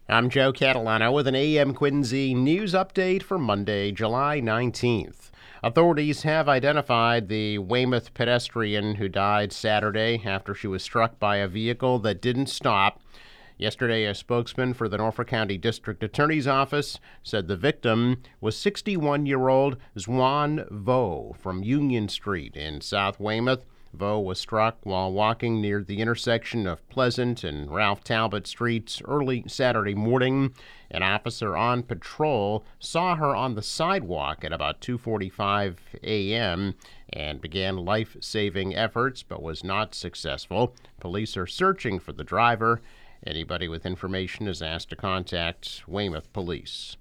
I'm Joe Catalano with an AM Quincy news update for Monday, July 19th. Authorities have identified the Weymouth pedestrian who died Saturday after she was struck by a vehicle that didn't stop. Yesterday, a spokesman for the Norfolk County District Attorney's Office said the victim was 61-year-old Xuan Vo from Union Street in South Weymouth. Vo was struck while walking near the intersection of Pleasant and Ralph Talbot Streets early Saturday morning. An officer on patrol saw her on the sidewalk at about 2:45 a.m. and began life-saving efforts but was not successful. Police are searching for the driver. Anybody with information is asked to contact Weymouth Police.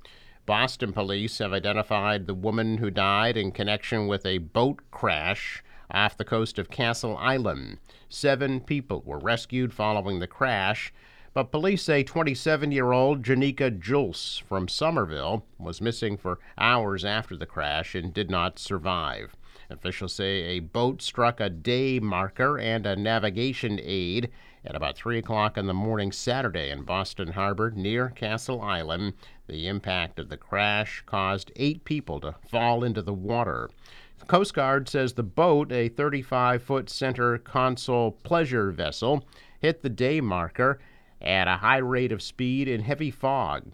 Boston police have identified the woman who died in connection with a boat crash off the coast of Castle Island. 7 people were rescued following the crash, but police say 27-year-old Janika Jules from Somerville was missing for hours after the crash and did not survive. Officials say a boat struck a day marker and a navigation aid at about 3 o'clock in the morning Saturday in Boston Harbor near Castle Island. The impact of the crash caused 8 people to fall into the water. The Coast Guard says the boat, a 35-foot center console pleasure vessel, hit the day marker at a high rate of speed in heavy fog.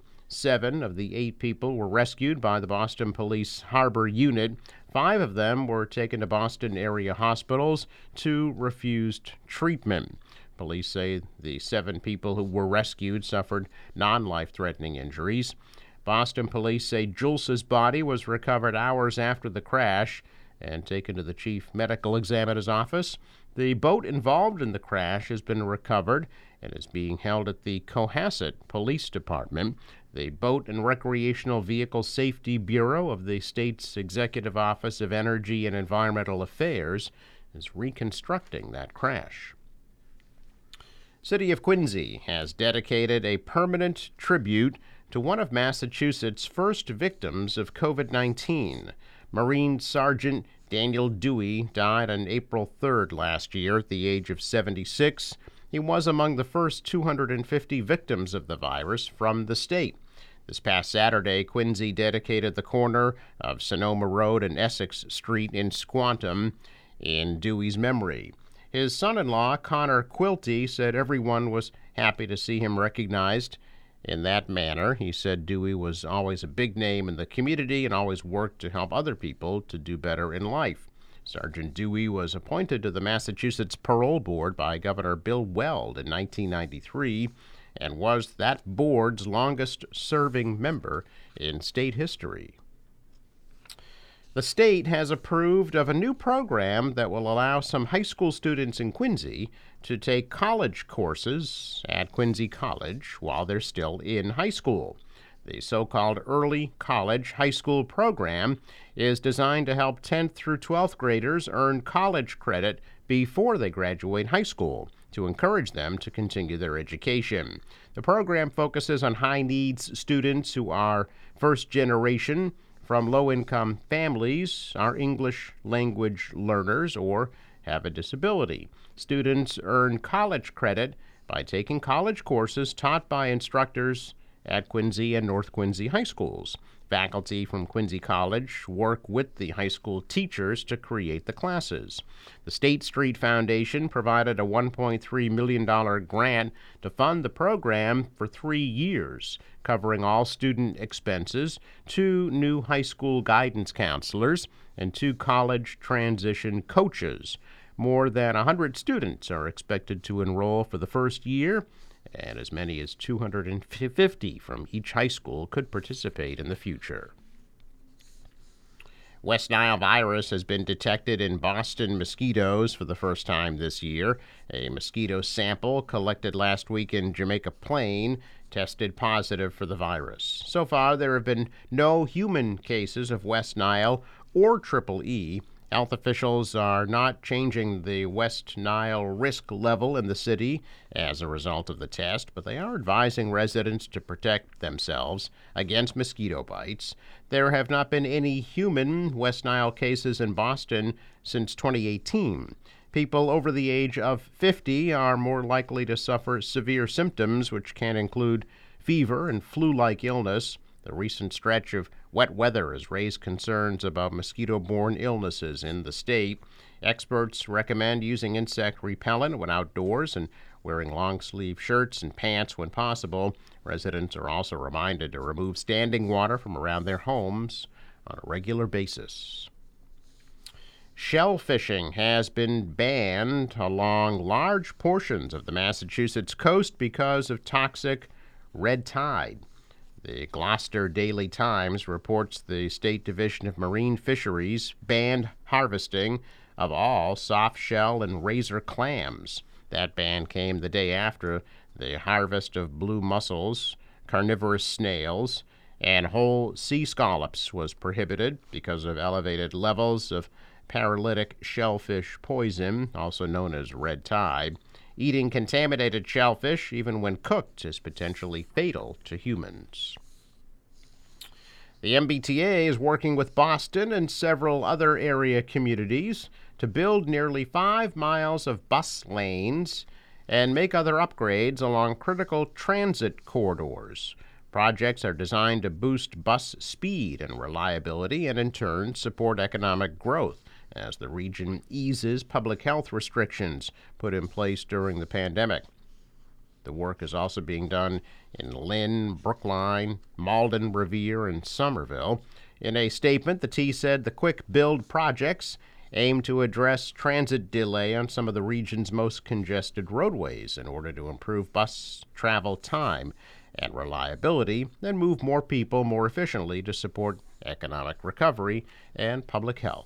7 of the 8 people were rescued by the Boston Police Harbor Unit. 5 of them were taken to Boston area hospitals. 2 refused treatment. Police say the 7 people who were rescued suffered non-life-threatening injuries. Boston police say Jules's body was recovered hours after the crash and taken to the chief medical examiner's office. The boat involved in the crash has been recovered and is being held at the Cohasset Police Department. The Boat and Recreational Vehicle Safety Bureau of the state's Executive Office of Energy and Environmental Affairs is reconstructing that crash. City of Quincy has dedicated a permanent tribute to one of Massachusetts' first victims of COVID-19. Marine Sergeant Daniel Dewey died on April 3rd last year at the age of 76. He was among the first 250 victims of the virus from the state. This past Saturday, Quincy dedicated the corner of Sonoma Road and Essex Street in Squantum in Dewey's memory. His son-in-law, Connor Quilty, said everyone was happy to see him recognized in that manner. He said Dewey was always a big name in the community and always worked to help other people to do better in life. Sergeant Dewey was appointed to the Massachusetts Parole Board by Governor Bill Weld in 1993 and was that board's longest-serving member in state history. The state has approved of a new program that will allow some high school students in Quincy to take college courses at Quincy College while they're still in high school. The so-called Early College High School program is designed to help 10th through 12th graders earn college credit before they graduate high school to encourage them to continue their education. The program focuses on high-needs students who are first-generation from low-income families, are English language learners, or have a disability. Students earn college credit by taking college courses taught by instructors at Quincy and North Quincy high schools. Faculty from Quincy College work with the high school teachers to create the classes. The State Street Foundation provided a $1.3 million grant to fund the program for 3 years, covering all student expenses, 2 new high school guidance counselors, and 2 college transition coaches. More than 100 students are expected to enroll for the first year, and as many as 250 from each high school could participate in the future. West Nile virus has been detected in Boston mosquitoes for the first time this year. A mosquito sample collected last week in Jamaica Plain tested positive for the virus. So far, there have been no human cases of West Nile or Triple E. Health officials are not changing the West Nile risk level in the city as a result of the test, but they are advising residents to protect themselves against mosquito bites. There have not been any human West Nile cases in Boston since 2018. People over the age of 50 are more likely to suffer severe symptoms, which can include fever and flu-like illness. The recent stretch of wet weather has raised concerns about mosquito-borne illnesses in the state. Experts recommend using insect repellent when outdoors and wearing long-sleeve shirts and pants when possible. Residents are also reminded to remove standing water from around their homes on a regular basis. Shell fishing has been banned along large portions of the Massachusetts coast because of toxic red tide. The Gloucester Daily Times reports the State Division of Marine Fisheries banned harvesting of all soft-shell and razor clams. That ban came the day after the harvest of blue mussels, carnivorous snails, and whole sea scallops was prohibited because of elevated levels of paralytic shellfish poison, also known as red tide. Eating contaminated shellfish, even when cooked, is potentially fatal to humans. The MBTA is working with Boston and several other area communities to build nearly 5 miles of bus lanes and make other upgrades along critical transit corridors. Projects are designed to boost bus speed and reliability and, in turn, support economic growth as the region eases public health restrictions put in place during the pandemic. The work is also being done in Lynn, Brookline, Malden, Revere, and Somerville. In a statement, the T said the quick build projects aim to address transit delay on some of the region's most congested roadways in order to improve bus travel time and reliability and move more people more efficiently to support economic recovery and public health.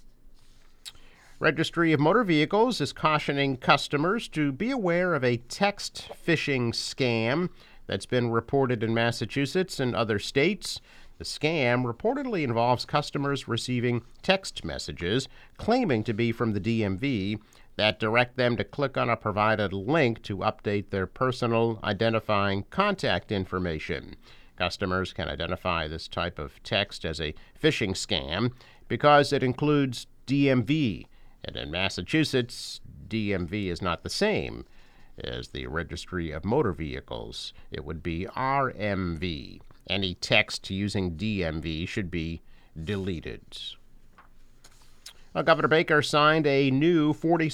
Registry of Motor Vehicles is cautioning customers to be aware of a text phishing scam that's been reported in Massachusetts and other states. The scam reportedly involves customers receiving text messages claiming to be from the DMV that direct them to click on a provided link to update their personal identifying contact information. Customers can identify this type of text as a phishing scam because it includes DMV. And in Massachusetts, DMV is not the same as the Registry of Motor Vehicles. It would be RMV. Any text using DMV should be deleted. Governor Baker signed a new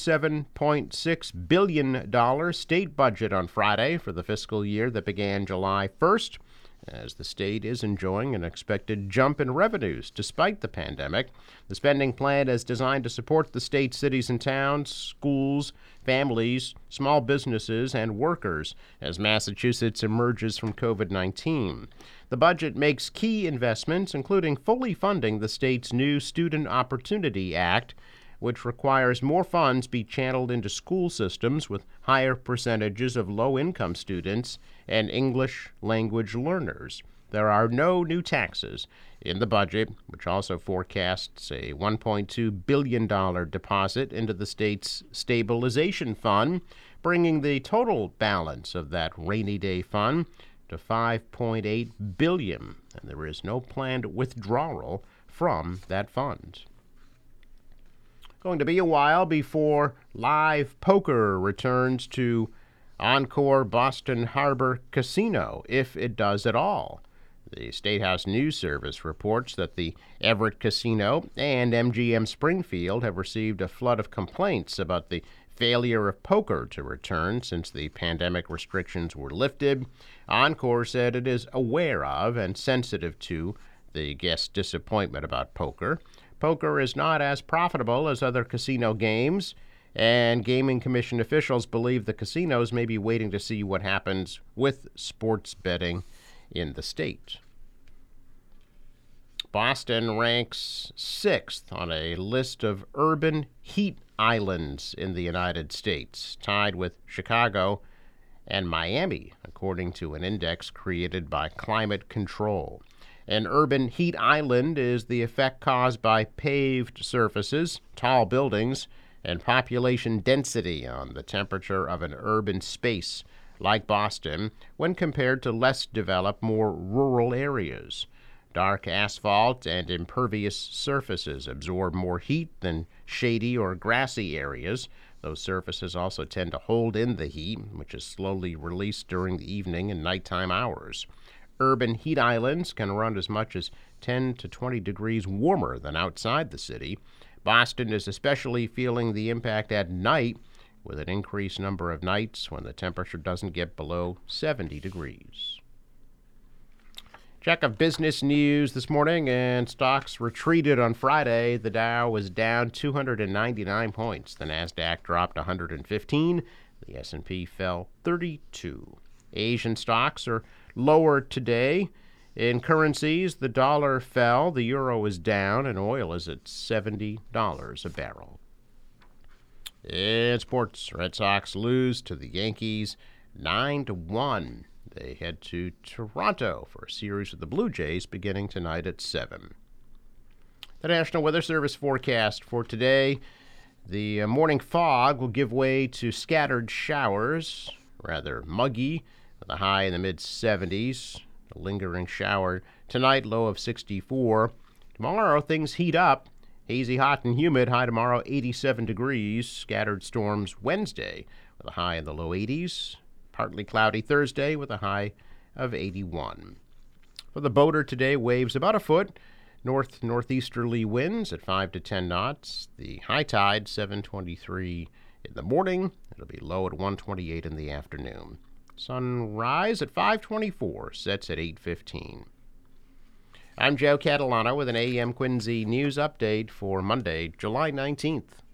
$47.6 billion state budget on Friday for the fiscal year that began July 1st, as the state is enjoying an expected jump in revenues despite the pandemic. The spending plan is designed to support the state's cities and towns, schools, families, small businesses, and workers as Massachusetts emerges from COVID-19. The budget makes key investments, including fully funding the state's new Student Opportunity Act, which requires more funds be channeled into school systems with higher percentages of low-income students and English language learners. There are no new taxes in the budget, which also forecasts a $1.2 billion deposit into the state's stabilization fund, bringing the total balance of that rainy day fund to $5.8 billion, and there is no planned withdrawal from that fund. Going to be a while before live poker returns to Encore Boston Harbor Casino, if it does at all. The State House News Service reports that the Everett Casino and MGM Springfield have received a flood of complaints about the failure of poker to return since the pandemic restrictions were lifted. Encore said it is aware of and sensitive to the guests' disappointment about poker. Poker is not as profitable as other casino games, and Gaming Commission officials believe the casinos may be waiting to see what happens with sports betting in the state. Boston ranks 6th on a list of urban heat islands in the United States, tied with Chicago and Miami, according to an index created by Climate Control. An urban heat island is the effect caused by paved surfaces, tall buildings, and population density on the temperature of an urban space like Boston when compared to less developed, more rural areas. Dark asphalt and impervious surfaces absorb more heat than shady or grassy areas, Those surfaces also tend to hold in the heat, which is slowly released during the evening and nighttime hours. Urban heat islands can run as much as 10 to 20 degrees warmer than outside the city. Boston is especially feeling the impact at night, with an increased number of nights when the temperature doesn't get below 70 degrees. Check of business news this morning, and stocks retreated on Friday. The Dow was down 299 points. The Nasdaq dropped 115. The S&P fell 32. Asian stocks are lower today. In currencies, the dollar fell, the euro is down, and oil is at $70 a barrel. In sports, Red Sox lose to the Yankees 9-1. They head to Toronto for a series with the Blue Jays beginning tonight at 7. The National Weather Service forecast for today: the morning fog will give way to scattered showers, rather muggy, with a high in the mid-70s. A lingering shower tonight, low of 64. Tomorrow, things heat up. Hazy, hot, and humid. High tomorrow, 87 degrees. Scattered storms Wednesday with a high in the low 80s. Partly cloudy Thursday with a high of 81. For the boater today, waves about a foot. Northeasterly winds at 5 to 10 knots. The high tide, 7:23 in the morning. It'll be low at 1:28 in the afternoon. Sunrise at 5:24, sets at 8:15. I'm Joe Catalano with an AM Quincy news update for Monday, July 19th.